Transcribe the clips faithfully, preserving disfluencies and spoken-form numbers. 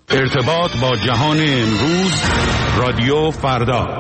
ارتباط با جهان امروز، رادیو فردا.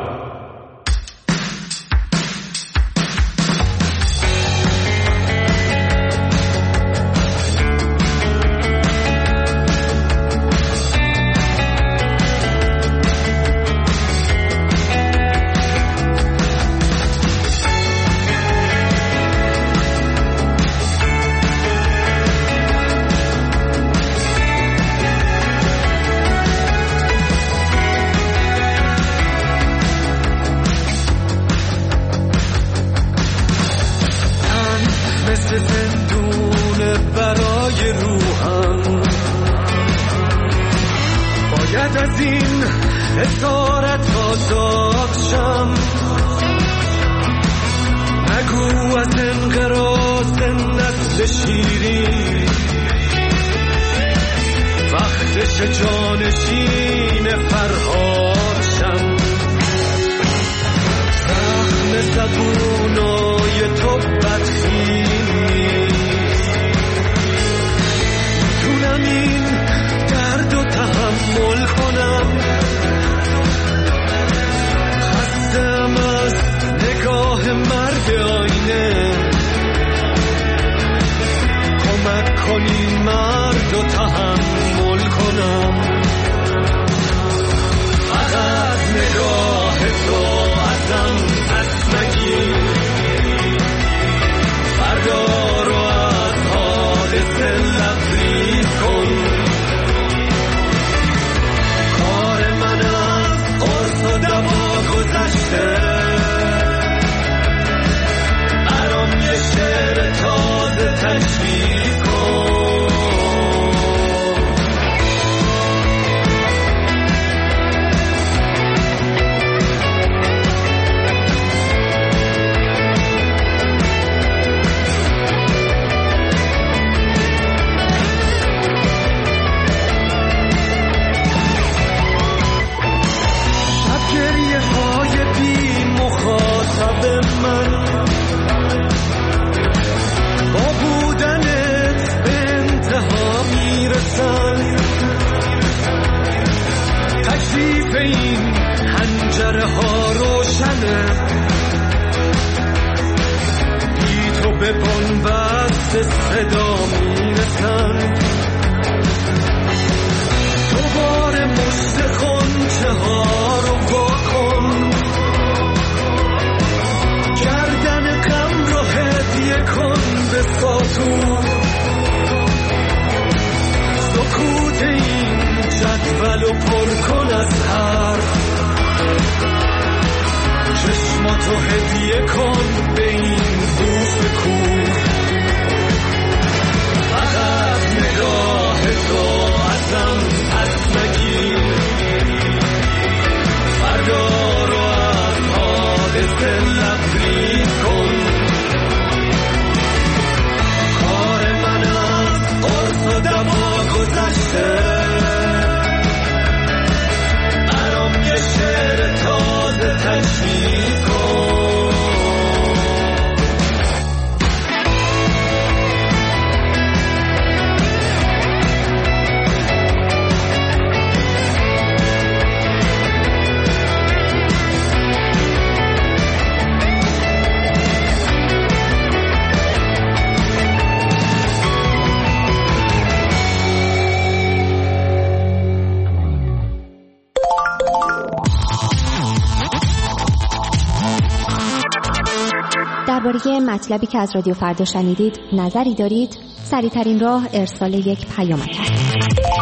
درباره مطلبی که از رادیو فردا شنیدید نظری دارید؟ سریع‌ترین راه ارسال یک پیامک است.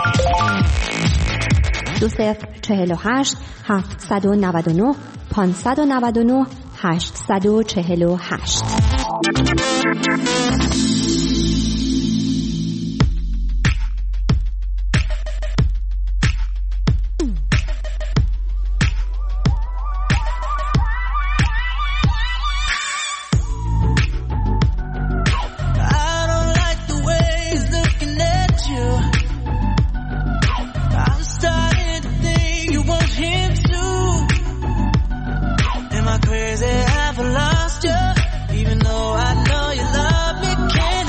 دو صفر چهل و هشت هفتصد و نود و نه پانصد و نود و نه هشتصد و چهل و هشت. Crazy, I've lost you, even though I know you love me. Can't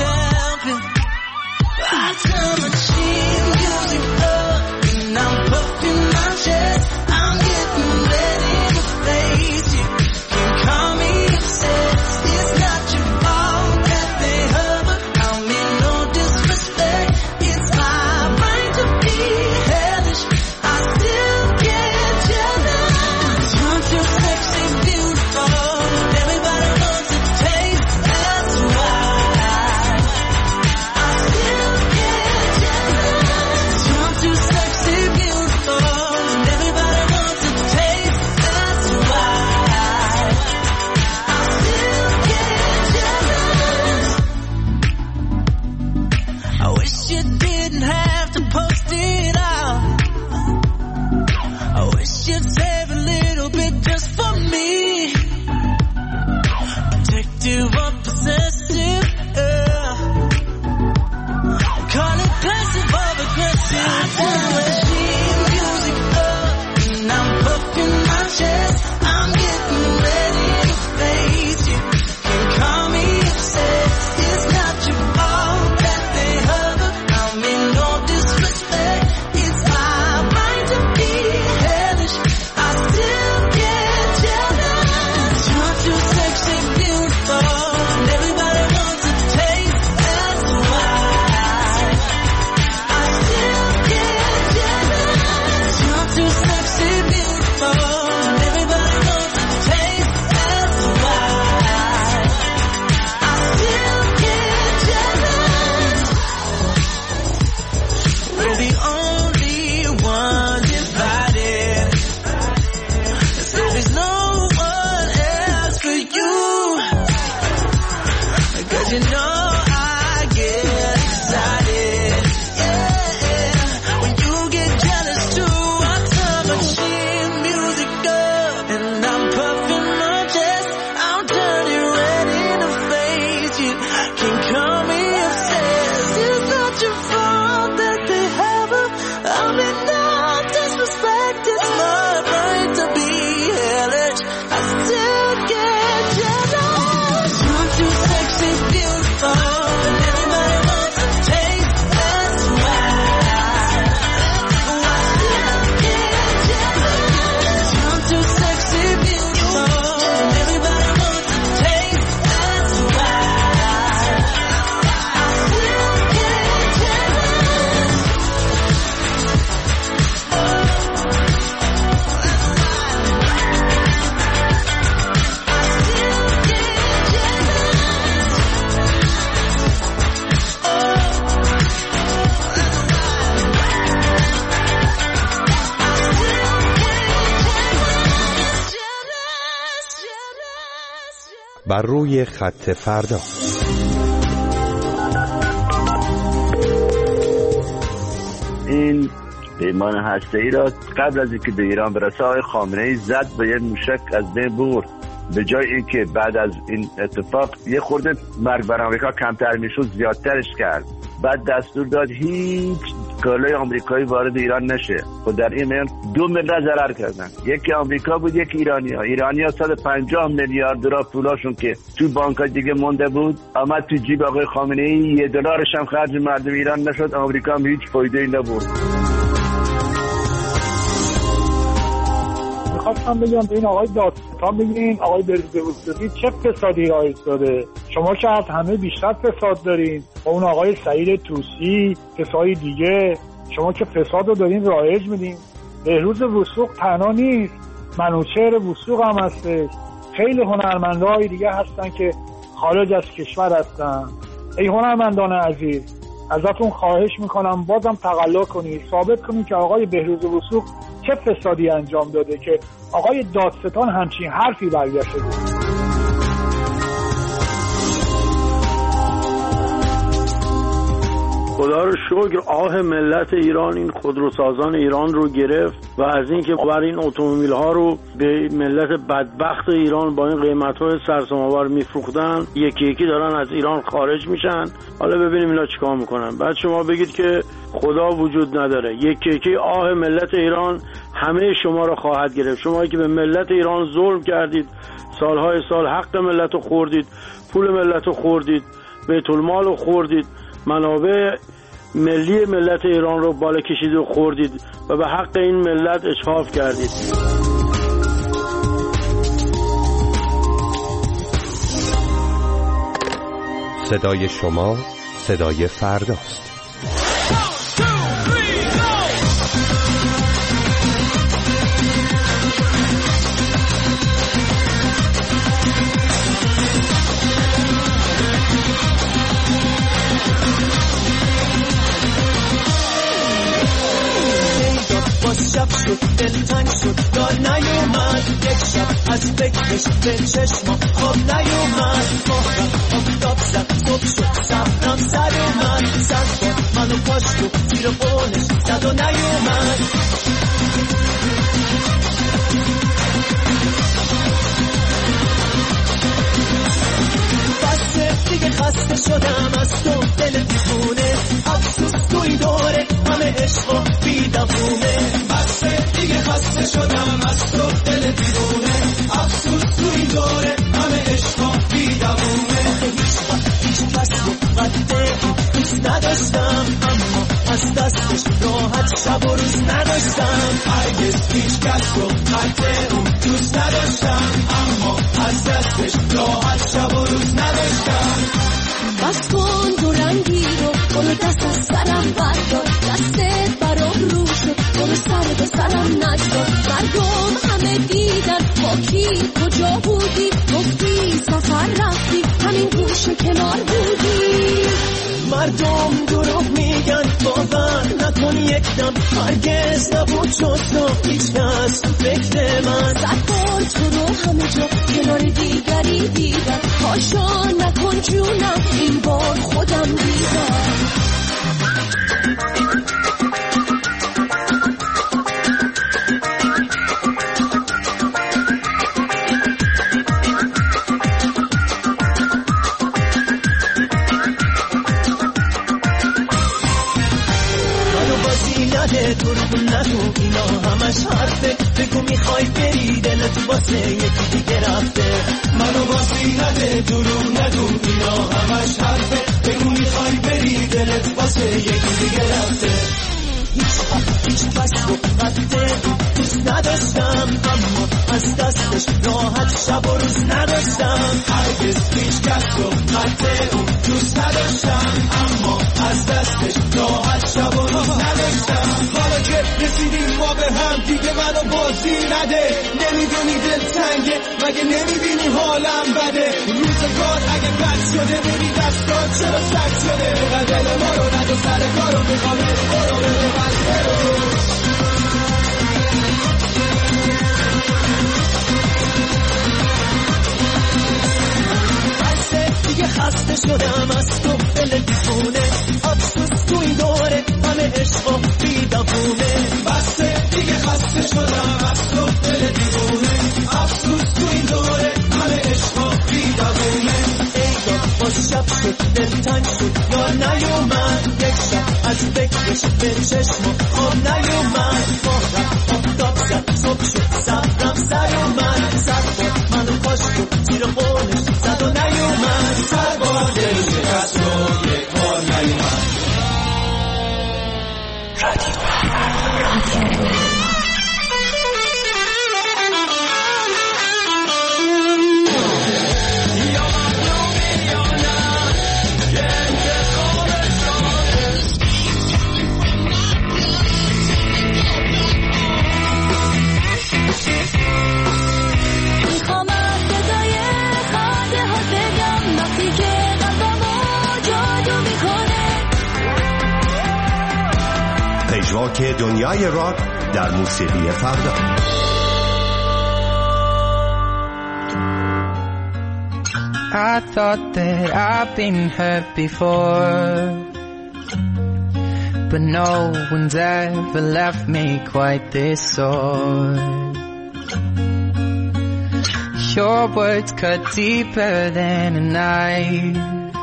بر روی خط فردا. این پیمان هسته‌ای را قبل از اینکه به ایران برسه آقای خامنه‌ای زد به یه موشک از بین برد. به جای اینکه بعد از این اتفاق یه خورده مرگ بر آمریکا کمتر میشد زیادترش کرد. بعد دستور داد هیچ کالای آمریکایی وارد ایران نشه. و در این میان دو ملت ضرر کردن، یکی آمریکا بود یکی ایرانی‌ها. ایرانی‌ها صد و پنجاه میلیارد دلار پولاشون که تو بانک‌ها دیگه مونده بود آمد تو جیب آقای خامنه‌ای، یه دلارش هم خرج مردم ایران نشد. آمریکا هم هیچ فایده‌ای نبرد. خواستم بگم به این آقای دادستان بگین آقای بروزی چه فسادی رایج داده؟ شما که از همه بیشتر فساد دارین، با اون آقای سعید طوسی کسای دیگه، شما که فساد رو دارین رایج میدین. بهروز وثوق تنها نیست، منوچهر وثوق هم هسته، خیلی هنرمندای دیگه هستن که خارج از کشور هستن. ای هنرمندان عزیز، ازتون خواهش میکنم بازم تقلا کنید، ثابت کنید که آقای بهروز وثوق چه فسادی انجام داده که آقای دادستان همچین حرفی برگشته بود. خدا رو شکر آه ملت ایران این خودروسازان ایران رو گرفت و از اینکه بر این اتومبیل ها رو به ملت بدبخت ایران با این قیمت های سرسام‌آور میفروختن، یکی یکی دارن از ایران خارج میشن. حالا ببینیم اینا چیکار میکنن. بعد شما بگید که خدا وجود نداره. یکی یکی آه ملت ایران همه شما رو خواهد گرفت. شما که به ملت ایران ظلم کردید، سالهای سال حق ملت رو خوردید، پول ملت رو خوردید، بیت المال رو خوردید، منابع ملی ملت ایران رو بالا کشید و خوردید و به حق این ملت اشفاف کردید. صدای شما صدای فرداست. شب شد دلتنگ شد دار نیومد، یک شب از فکرش به چشما خواب نیومد. مهرم آفتاب زد صبح شد صبرم سر اومد، سر باد منو پاشت و زیر قولش زد و نیومد. بسته دیگه خسته شدم از تو دل دیوونه، افسوس توی دوره همه همه عشق و بیدفونه. بسه دیگه خسته شدم از تو دل دیوونه. افسوس تو این دوره همه عشق و بیدفونه. هیچ کس رو قده دوست نداشتم، اما از دستش راحت شب و روز نداشتم. هرگز هیچ کس رو قده اون دوست نداشتم، اما از دستش راحت شب و روز نداشتم. بس کن دو رنگی رو برو دست از سرم بردار، دستت برام رو شد برو سر به سرم نگذار. مردم همه دیدن با کی کجا بودی، گفتی سفر رفتی همین گوشه کنار بودی. مردم دروغ میگن باور نکن یکدم، هرگز نبود شد تو هیچ کس تو فکر من. صد بار تو رو همه جا کنار دیگری دیدم، پاشا نکن جونم این بار خودم دیدم. دروغ نگو اینا همش حرفه، بگو میخوای بری دلت واسه یکی دیگه رفته. منو بازی نده دروغ نگو اینا همش حرفه، بگو میخوای بری دلت واسه یکی دیگه رفته. هیچ وقت هیچ کس رو قده دوست نداشتم، اما از دستش راحت شب و روز نداشتم. هرگز هیچ کس رو قده اون دوست نداشتم، اما از دستش راحت شب و روز نداشتم. حالا که رسیدیم ما به هم دیگه منو بازی نده، نمیدونی دل تنگه مگه نمیبینی حالم بده. روزگار اگه بد شده ببین دستان چرا سرد شده، دل ما رو ندو سر کارو میخوام برو برو برو. بسه دیگه خسته شدم از تو دل دیوونه. افسوس تو این دوره همه عشق و بیدفونه. بسه دیگه خسته شدم از تو دل دیوونه. افسوس تو این دوره همه عشق و بیدفونه. ایدا باز شب شد دل تنگ شد یا نیومد، یک شب از فکرش به چشم خواب نیومد. ماه آفتاب زد صبح شد صبرم سر اومد، صد بار منو کاش بود زیر قولش زد و نیومد. صد بار دل شکست و یک بار نیومد. رادیو پژواک دنیای راک در موسیقی فردا. I thought that I've been hurt before, but no one's ever left me quite this sore. Your words cut deeper than a knife.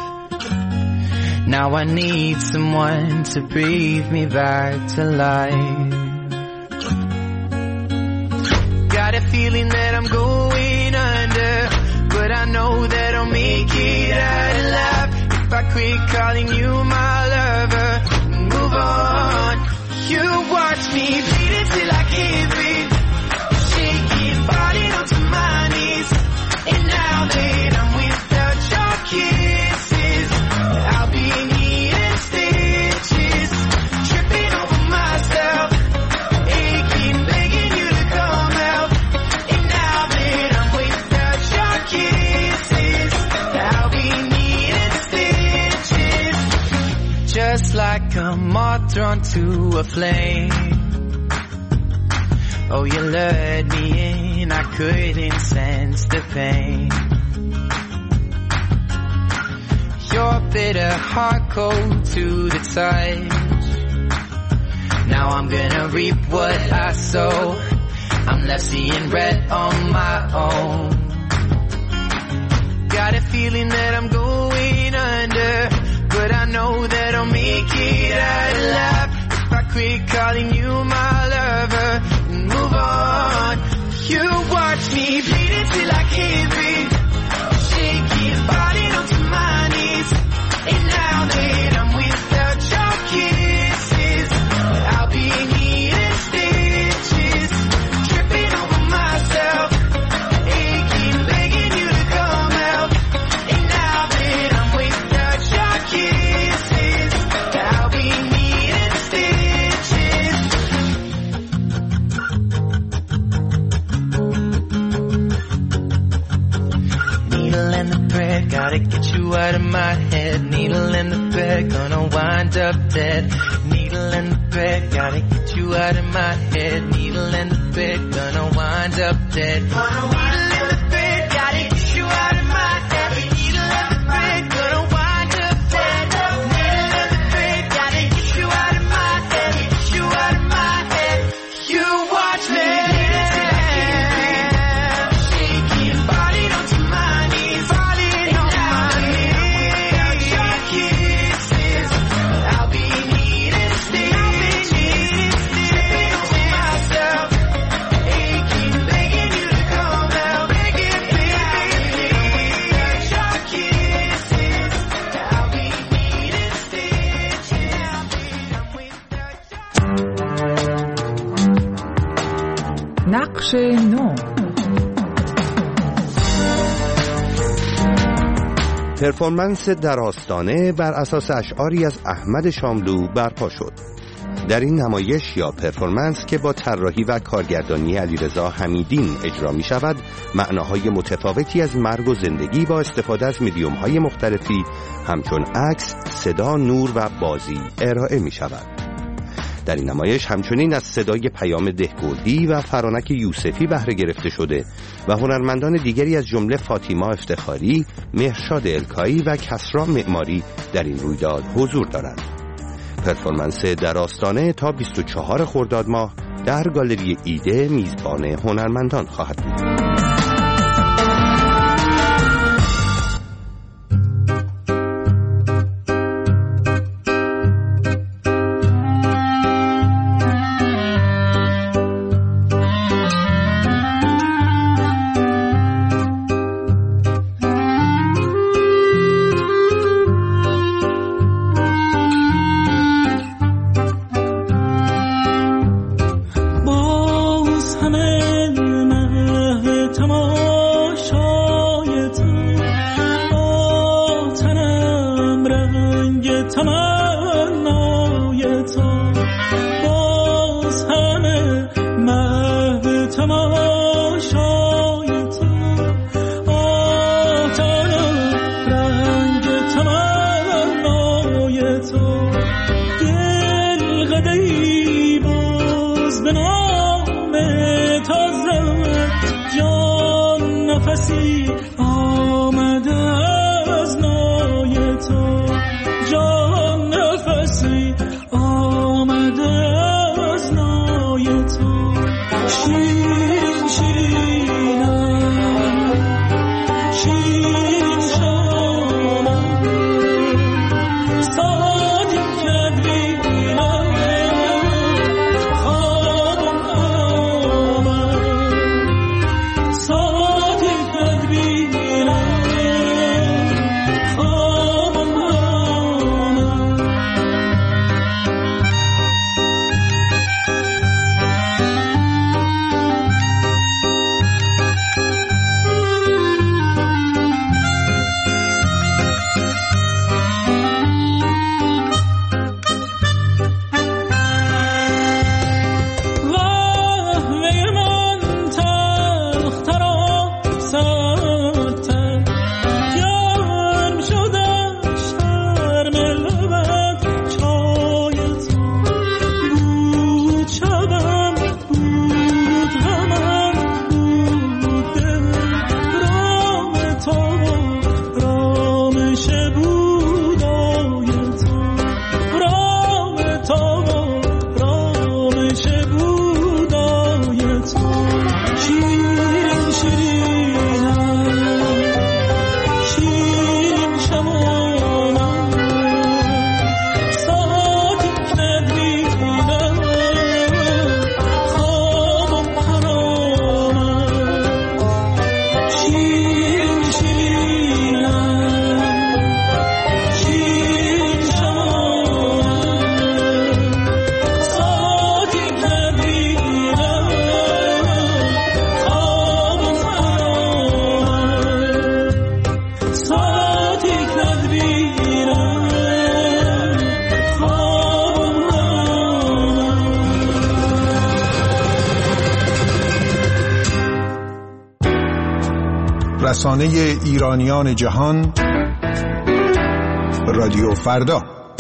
Now I need someone to breathe me back to life. Got a feeling that I'm going under, but I know that I'll make it out alive if I quit calling you my lover. Move on. You watch me bleed until I can't breathe, shaking, falling onto my knees. And now that I'm without your kisses, I'll be needing stitches, tripping over myself, aching, begging you to come out. And now that I'm without your kisses, I'll be needing stitches, just like a moth drawn to a flame. Oh, you lured me in, I couldn't sense the pain. Your bitter heart cold to the touch. Now I'm gonna reap what I sow. I'm left seeing red on my own. Got a feeling that I'm going under, but I know that I'll make it out alive if I quit calling you my lover and move on. You watch me bleeding till I can't breathe, shaking, falling onto my knees. And now that I'm without your kisses, I'll be needing stitches, tripping over myself, aching, begging you to come out. And now that I'm without your kisses, I'll be needing stitches. Needle in the thread, gotta get you out of my head. Needle in the thread, gonna wind up dead. Needle in the thread, gotta get you out of my head. Needle in the thread, gonna wind up dead. Needle in the thread, gotta get you out of my head. Needle in the thread, gonna wind up dead. Needle in the thread, gotta get you out of my head. Get you out of my head. You watch me. Shaking, falling onto my knees. Falling on my knees. Without your kisses, I'll be needing stitches. Tripping over myself, aching, begging you to come out. Begging, begging. Without your kisses, I'll be needing stitches. نقش نو. پرفورمنس در آستانه بر اساس اشعاری از احمد شاملو برپا شد. در این نمایش یا پرفورمنس که با طراحی و کارگردانی علیرضا حمیدین اجرا می شود، معناهای متفاوتی از مرگ و زندگی با استفاده از میدیوم‌های مختلفی همچون عکس، صدا، نور و بازی ارائه می شود. در این نمایش همچنین از صدای پیام دهگودی و فرانک یوسفی بهره گرفته شده و هنرمندان دیگری از جمله فاطیما افتخاری، مهرشاد الکایی و کسرا معماری در این رویداد حضور دارند. پرفورمنس در آستانه تا بیست و چهارم خرداد ماه در گالری ایده میزبان هنرمندان خواهد بود. رسانه ایرانیان جهان، رادیو فردا.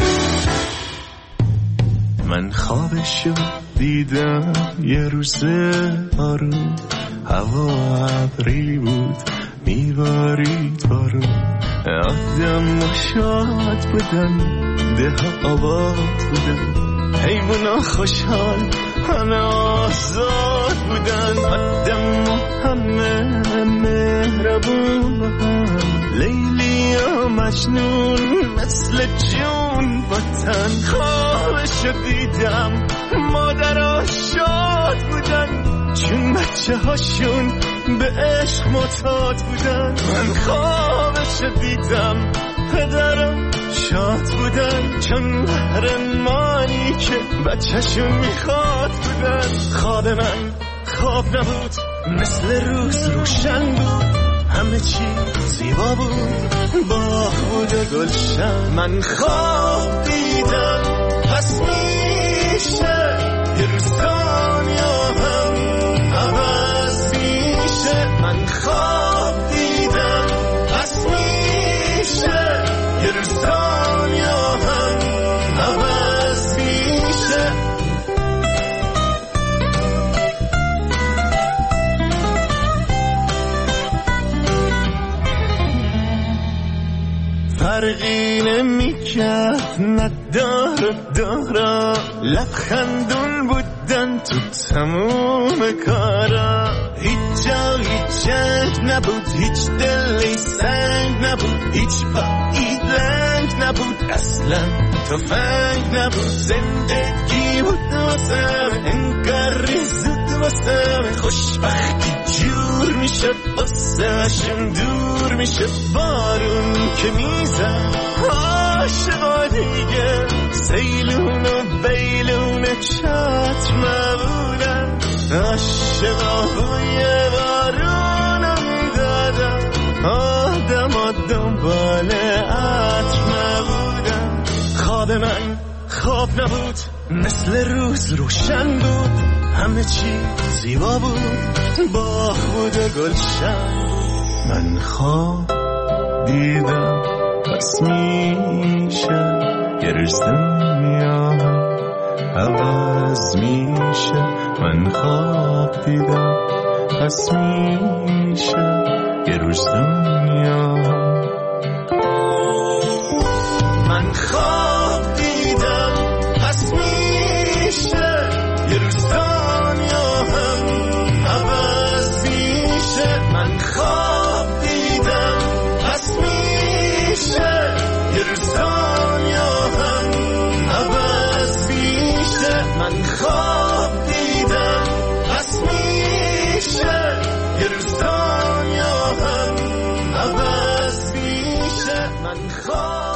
من خوابشو دیدم یه روز آروم، هوا ابری بود میبارید بارون، آدم و شاد بودن، ده آباد بودن، حیونا خوشحال همه آزاد بودن، آدم و همه مهربون بودن، لیلی و مجنون مثل جون بودن. خوابشو دیدم مادرها شاد بودن، چون بچه هاشون به عشق معتاد بودن. من خوابشو دیدم پدرم شاد بودن، چون قهرمانی که بچه‌شون میخواد بودن. خواب من خواب نبود، مثل روز روشن بود، همه چی زیبا بود، باغ بود و گلشن. من خواب دیدم پس میشه یه روز دنیا هم عوض میشه. من خواب دیدم پس میشه یه روز دنیا هم عوض میشه. فرقی نمیکرد نداره دارا، لبخندون بودن تو تموم کارا. هیچ جا هیچ جنگ نبود، هیچ دلی سنگ نبود، هیچ پایی لنگ نبود، اصلا تفنگ نبود. زندگی بود واسم انگار زود واسم، خوشبختی جور میشد واسهشون دور میشه. بارون که میزن عاشقا دیگه، سیلون و بیلون چتر نبودن، عاشقا بوی بارون میدادن، آدم ها دنبال عطر نبودن. خواب من خواب نبود، مثل روز روشن بود، همه چی زیبا بود، باغ بود و گلشن. من خواب دیدم پس میشه یه روز دنیا عوض میشه. من خواب دیدم پس میشه یه روز دنیا. من خواب دیدم پس میشه یه روز دنیا هم عوض میشه. من خواب دیدم پس میشه یه روز دنیا هم عوض میشه. من خواب دیدم پس میشه یه روز دنیا هم عوض میشه. من خواب